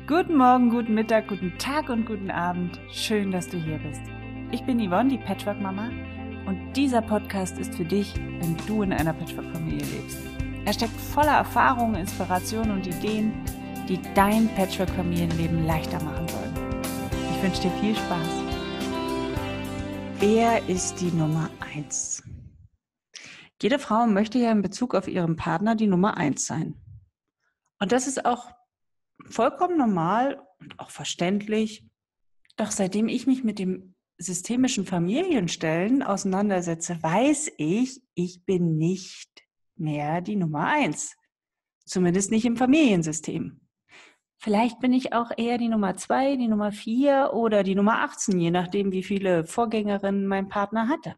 Guten Morgen, guten Mittag, guten Tag und guten Abend. Schön, dass du hier bist. Ich bin Yvonne, die Patchwork-Mama, und dieser Podcast ist für dich, wenn du in einer Patchwork-Familie lebst. Er steckt voller Erfahrungen, Inspirationen und Ideen, die dein Patchwork-Familienleben leichter machen sollen. Ich wünsche dir viel Spaß. Wer ist die Nummer 1? Jede Frau möchte ja in Bezug auf ihren Partner die Nummer 1 sein. Und das ist auch vollkommen normal und auch verständlich. Doch seitdem ich mich mit dem systemischen Familienstellen auseinandersetze, weiß ich, ich bin nicht mehr die Nummer 1. Zumindest nicht im Familiensystem. Vielleicht bin ich auch eher die Nummer 2, die Nummer 4 oder die Nummer 18, je nachdem, wie viele Vorgängerinnen mein Partner hatte.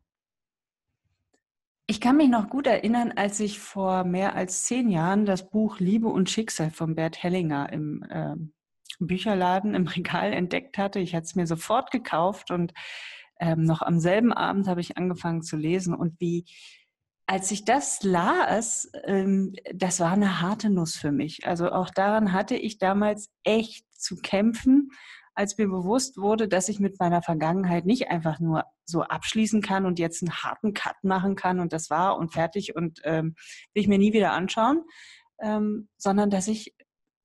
Ich kann mich noch gut erinnern, als ich vor mehr als 10 Jahren das Buch Liebe und Schicksal von Bert Hellinger im Bücherladen im Regal entdeckt hatte. Ich hatte es mir sofort gekauft und noch am selben Abend habe ich angefangen zu lesen. Und als ich das las, das war eine harte Nuss für mich. Also auch daran hatte ich damals echt zu kämpfen, als mir bewusst wurde, dass ich mit meiner Vergangenheit nicht einfach nur so abschließen kann und jetzt einen harten Cut machen kann und das war und fertig und will ich mir nie wieder anschauen, sondern dass ich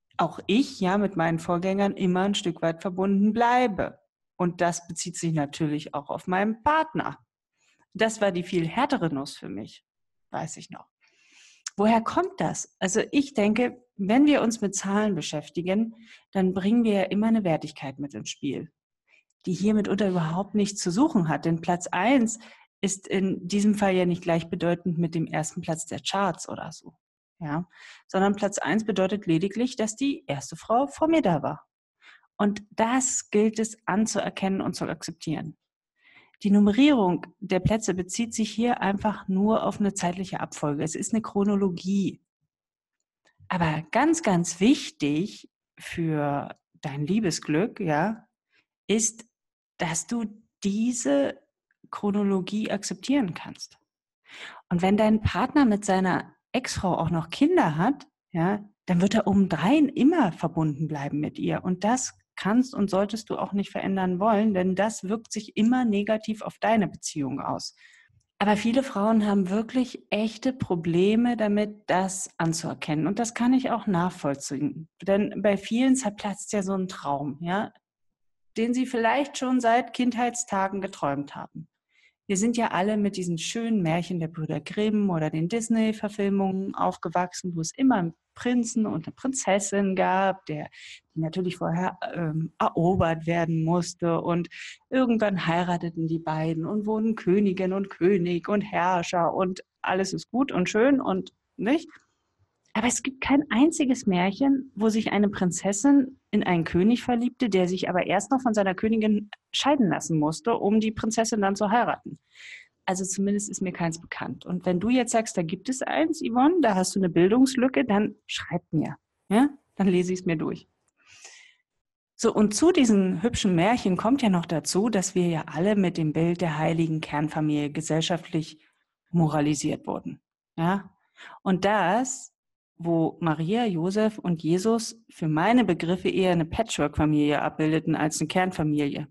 mit meinen Vorgängern immer ein Stück weit verbunden bleibe. Und das bezieht sich natürlich auch auf meinen Partner. Das war die viel härtere Nuss für mich, weiß ich noch. Woher kommt das? Also ich denke, wenn wir uns mit Zahlen beschäftigen, dann bringen wir ja immer eine Wertigkeit mit ins Spiel, die hier mitunter überhaupt nichts zu suchen hat. Denn Platz 1 ist in diesem Fall ja nicht gleichbedeutend mit dem ersten Platz der Charts oder so. Ja, sondern Platz 1 bedeutet lediglich, dass die erste Frau vor mir da war. Und das gilt es anzuerkennen und zu akzeptieren. Die Nummerierung der Plätze bezieht sich hier einfach nur auf eine zeitliche Abfolge. Es ist eine Chronologie. Aber ganz, ganz wichtig für dein Liebesglück, ja, ist, dass du diese Chronologie akzeptieren kannst. Und wenn dein Partner mit seiner Ex-Frau auch noch Kinder hat, ja, dann wird er obendrein immer verbunden bleiben mit ihr. Und das kannst und solltest du auch nicht verändern wollen, denn das wirkt sich immer negativ auf deine Beziehung aus. Aber viele Frauen haben wirklich echte Probleme damit, das anzuerkennen. Und das kann ich auch nachvollziehen. Denn bei vielen zerplatzt ja so ein Traum, ja, den sie vielleicht schon seit Kindheitstagen geträumt haben. Wir sind ja alle mit diesen schönen Märchen der Brüder Grimm oder den Disney-Verfilmungen aufgewachsen, wo es immer einen Prinzen und eine Prinzessin gab, die natürlich vorher erobert werden musste. Und irgendwann heirateten die beiden und wurden Königin und König und Herrscher und alles ist gut und schön und nicht. Aber es gibt kein einziges Märchen, wo sich eine Prinzessin in einen König verliebte, der sich aber erst noch von seiner Königin scheiden lassen musste, um die Prinzessin dann zu heiraten. Also zumindest ist mir keins bekannt. Und wenn du jetzt sagst, da gibt es eins, Yvonne, da hast du eine Bildungslücke, dann schreib mir. Ja? Dann lese ich es mir durch. So, und zu diesen hübschen Märchen kommt ja noch dazu, dass wir ja alle mit dem Bild der heiligen Kernfamilie gesellschaftlich moralisiert wurden. Ja? Und das, wo Maria, Josef und Jesus für meine Begriffe eher eine Patchwork-Familie abbildeten als eine Kernfamilie.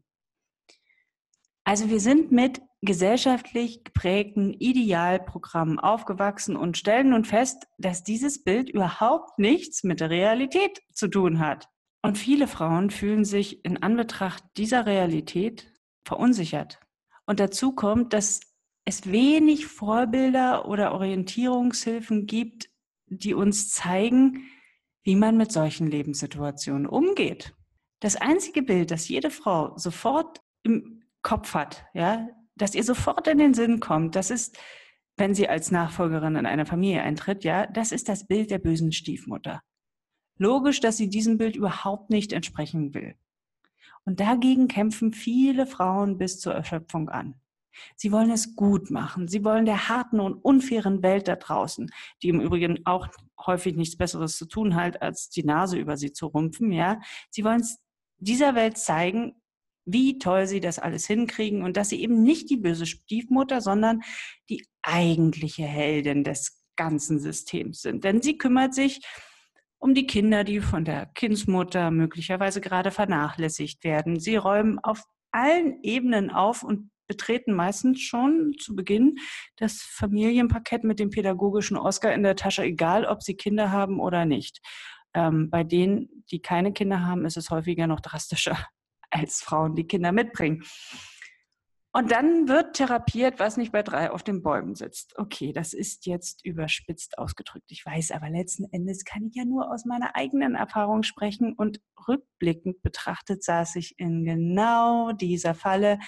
Also wir sind mit gesellschaftlich geprägten Idealprogrammen aufgewachsen und stellen nun fest, dass dieses Bild überhaupt nichts mit der Realität zu tun hat. Und viele Frauen fühlen sich in Anbetracht dieser Realität verunsichert. Und dazu kommt, dass es wenig Vorbilder oder Orientierungshilfen gibt, die uns zeigen, wie man mit solchen Lebenssituationen umgeht. Das einzige Bild, das jede Frau sofort im Kopf hat, ja, das ihr sofort in den Sinn kommt, das ist, wenn sie als Nachfolgerin in eine Familie eintritt, ja, das ist das Bild der bösen Stiefmutter. Logisch, dass sie diesem Bild überhaupt nicht entsprechen will. Und dagegen kämpfen viele Frauen bis zur Erschöpfung an. Sie wollen es gut machen. Sie wollen der harten und unfairen Welt da draußen, die im Übrigen auch häufig nichts Besseres zu tun hat, als die Nase über sie zu rümpfen, ja. Sie wollen es dieser Welt zeigen, wie toll sie das alles hinkriegen und dass sie eben nicht die böse Stiefmutter, sondern die eigentliche Heldin des ganzen Systems sind. Denn sie kümmert sich um die Kinder, die von der Kindsmutter möglicherweise gerade vernachlässigt werden. Sie räumen auf allen Ebenen auf und betreten meistens schon zu Beginn das Familienparkett mit dem pädagogischen Oscar in der Tasche, egal ob sie Kinder haben oder nicht. Bei denen, die keine Kinder haben, ist es häufiger noch drastischer als Frauen, die Kinder mitbringen. Und dann wird therapiert, was nicht bei 3 auf den Bäumen sitzt. Okay, das ist jetzt überspitzt ausgedrückt. Ich weiß, aber letzten Endes kann ich ja nur aus meiner eigenen Erfahrung sprechen. Und rückblickend betrachtet saß ich in genau dieser Falle.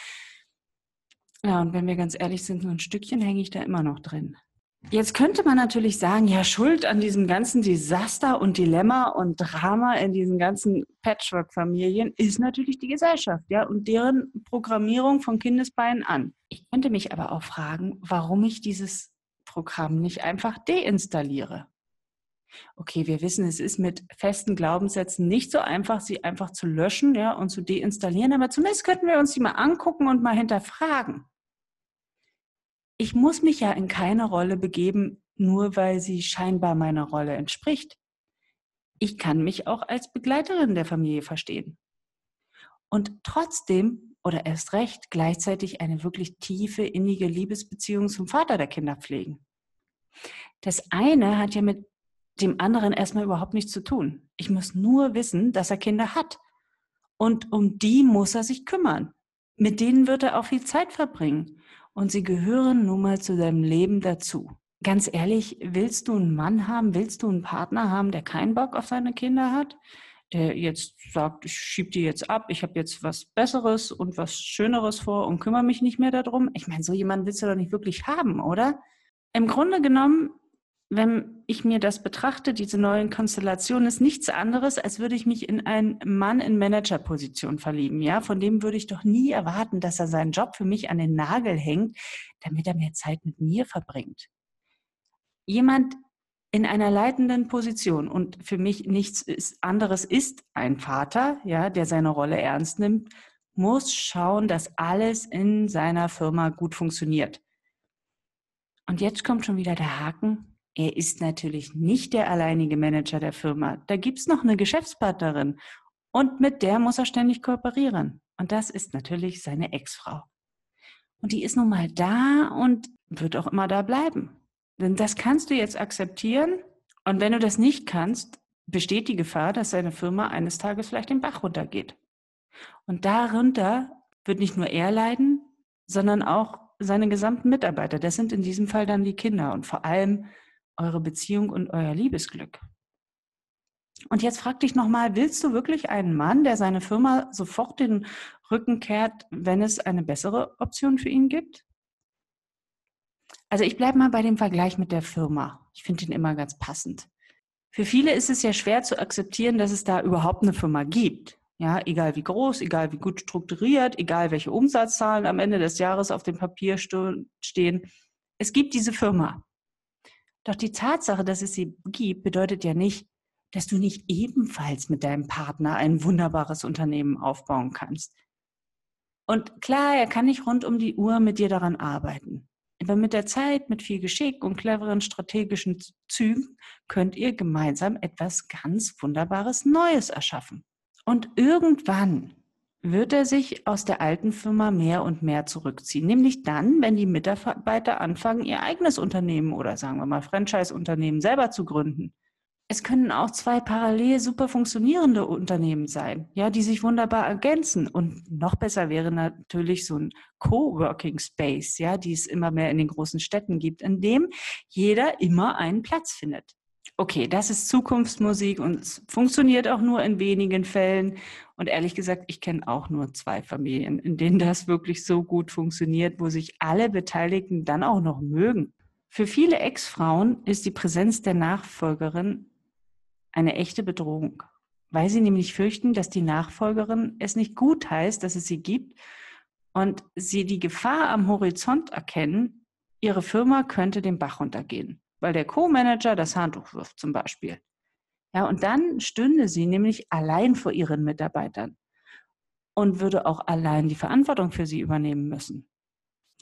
Ja, und wenn wir ganz ehrlich sind, so ein Stückchen hänge ich da immer noch drin. Jetzt könnte man natürlich sagen, ja, Schuld an diesem ganzen Desaster und Dilemma und Drama in diesen ganzen Patchwork-Familien ist natürlich die Gesellschaft, ja, und deren Programmierung von Kindesbeinen an. Ich könnte mich aber auch fragen, warum ich dieses Programm nicht einfach deinstalliere. Okay, wir wissen, es ist mit festen Glaubenssätzen nicht so einfach, sie einfach zu löschen, ja, und zu deinstallieren, aber zumindest könnten wir uns die mal angucken und mal hinterfragen. Ich muss mich ja in keine Rolle begeben, nur weil sie scheinbar meiner Rolle entspricht. Ich kann mich auch als Begleiterin der Familie verstehen. Und trotzdem oder erst recht gleichzeitig eine wirklich tiefe, innige Liebesbeziehung zum Vater der Kinder pflegen. Das eine hat ja mit dem anderen erstmal überhaupt nichts zu tun. Ich muss nur wissen, dass er Kinder hat. Und um die muss er sich kümmern. Mit denen wird er auch viel Zeit verbringen. Und sie gehören nun mal zu seinem Leben dazu. Ganz ehrlich, willst du einen Mann haben, willst du einen Partner haben, der keinen Bock auf seine Kinder hat? Der jetzt sagt, ich schiebe die jetzt ab, ich habe jetzt was Besseres und was Schöneres vor und kümmere mich nicht mehr darum? Ich meine, so jemanden willst du doch nicht wirklich haben, oder? Im Grunde genommen, wenn ich mir das betrachte, diese neuen Konstellationen, ist nichts anderes, als würde ich mich in einen Mann in Managerposition verlieben. Ja, von dem würde ich doch nie erwarten, dass er seinen Job für mich an den Nagel hängt, damit er mehr Zeit mit mir verbringt. Jemand in einer leitenden Position und für mich nichts anderes ist ein Vater, ja, der seine Rolle ernst nimmt, muss schauen, dass alles in seiner Firma gut funktioniert. Und jetzt kommt schon wieder der Haken. Er ist natürlich nicht der alleinige Manager der Firma. Da gibt es noch eine Geschäftspartnerin und mit der muss er ständig kooperieren. Und das ist natürlich seine Ex-Frau. Und die ist nun mal da und wird auch immer da bleiben. Denn das kannst du jetzt akzeptieren. Und wenn du das nicht kannst, besteht die Gefahr, dass seine Firma eines Tages vielleicht den Bach runtergeht. Und darunter wird nicht nur er leiden, sondern auch seine gesamten Mitarbeiter. Das sind in diesem Fall dann die Kinder und vor allem eure Beziehung und euer Liebesglück. Und jetzt frag dich nochmal, willst du wirklich einen Mann, der seine Firma sofort den Rücken kehrt, wenn es eine bessere Option für ihn gibt? Also ich bleibe mal bei dem Vergleich mit der Firma. Ich finde ihn immer ganz passend. Für viele ist es ja schwer zu akzeptieren, dass es da überhaupt eine Firma gibt. Ja, egal wie groß, egal wie gut strukturiert, egal welche Umsatzzahlen am Ende des Jahres auf dem Papier stehen. Es gibt diese Firma. Doch die Tatsache, dass es sie gibt, bedeutet ja nicht, dass du nicht ebenfalls mit deinem Partner ein wunderbares Unternehmen aufbauen kannst. Und klar, er kann nicht rund um die Uhr mit dir daran arbeiten. Aber mit der Zeit, mit viel Geschick und cleveren strategischen Zügen könnt ihr gemeinsam etwas ganz Wunderbares Neues erschaffen. Und irgendwann wird er sich aus der alten Firma mehr und mehr zurückziehen. Nämlich dann, wenn die Mitarbeiter anfangen, ihr eigenes Unternehmen oder sagen wir mal Franchise-Unternehmen selber zu gründen. Es können auch 2 parallel super funktionierende Unternehmen sein, ja, die sich wunderbar ergänzen. Und noch besser wäre natürlich so ein Coworking Space, ja, die es immer mehr in den großen Städten gibt, in dem jeder immer einen Platz findet. Okay, das ist Zukunftsmusik und es funktioniert auch nur in wenigen Fällen. Und ehrlich gesagt, ich kenne auch nur 2 Familien, in denen das wirklich so gut funktioniert, wo sich alle Beteiligten dann auch noch mögen. Für viele Ex-Frauen ist die Präsenz der Nachfolgerin eine echte Bedrohung, weil sie nämlich fürchten, dass die Nachfolgerin es nicht gut heißt, dass es sie gibt und sie die Gefahr am Horizont erkennen, ihre Firma könnte den Bach runtergehen, weil der Co-Manager das Handtuch wirft zum Beispiel. Ja, und dann stünde sie nämlich allein vor ihren Mitarbeitern und würde auch allein die Verantwortung für sie übernehmen müssen.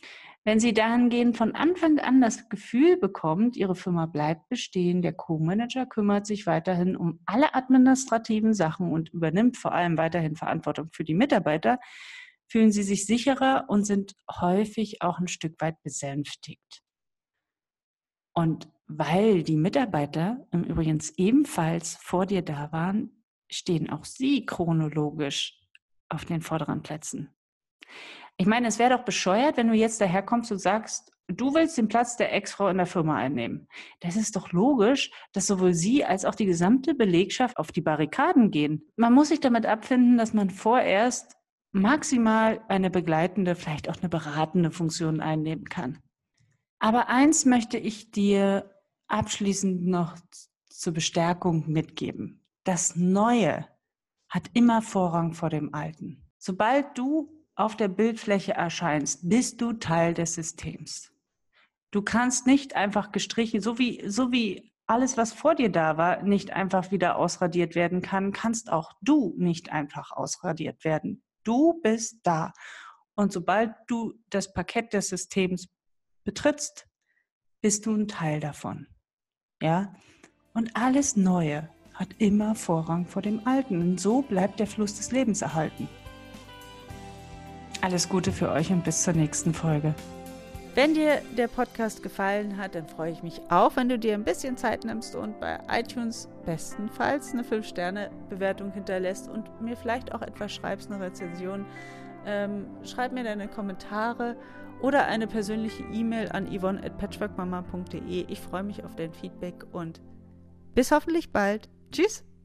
Wenn sie dahingehend von Anfang an das Gefühl bekommt, ihre Firma bleibt bestehen, der Co-Manager kümmert sich weiterhin um alle administrativen Sachen und übernimmt vor allem weiterhin Verantwortung für die Mitarbeiter, fühlen sie sich sicherer und sind häufig auch ein Stück weit besänftigt. Und weil die Mitarbeiter im Übrigen ebenfalls vor dir da waren, stehen auch sie chronologisch auf den vorderen Plätzen. Ich meine, es wäre doch bescheuert, wenn du jetzt daherkommst und sagst, du willst den Platz der Ex-Frau in der Firma einnehmen. Das ist doch logisch, dass sowohl sie als auch die gesamte Belegschaft auf die Barrikaden gehen. Man muss sich damit abfinden, dass man vorerst maximal eine begleitende, vielleicht auch eine beratende Funktion einnehmen kann. Aber eins möchte ich dir abschließend noch zur Bestärkung mitgeben. Das Neue hat immer Vorrang vor dem Alten. Sobald du auf der Bildfläche erscheinst, bist du Teil des Systems. Du kannst nicht einfach gestrichen, so wie alles, was vor dir da war, nicht einfach wieder ausradiert werden kann, kannst auch du nicht einfach ausradiert werden. Du bist da. Und sobald du das Parkett des Systems betrittst, bist du ein Teil davon. Ja? Und alles Neue hat immer Vorrang vor dem Alten. Und so bleibt der Fluss des Lebens erhalten. Alles Gute für euch und bis zur nächsten Folge. Wenn dir der Podcast gefallen hat, dann freue ich mich auch, wenn du dir ein bisschen Zeit nimmst und bei iTunes bestenfalls eine 5-Sterne-Bewertung hinterlässt und mir vielleicht auch etwas schreibst, eine Rezension. Schreib mir deine Kommentare oder eine persönliche E-Mail an yvonne@patchworkmama.de. Ich freue mich auf dein Feedback und bis hoffentlich bald. Tschüss!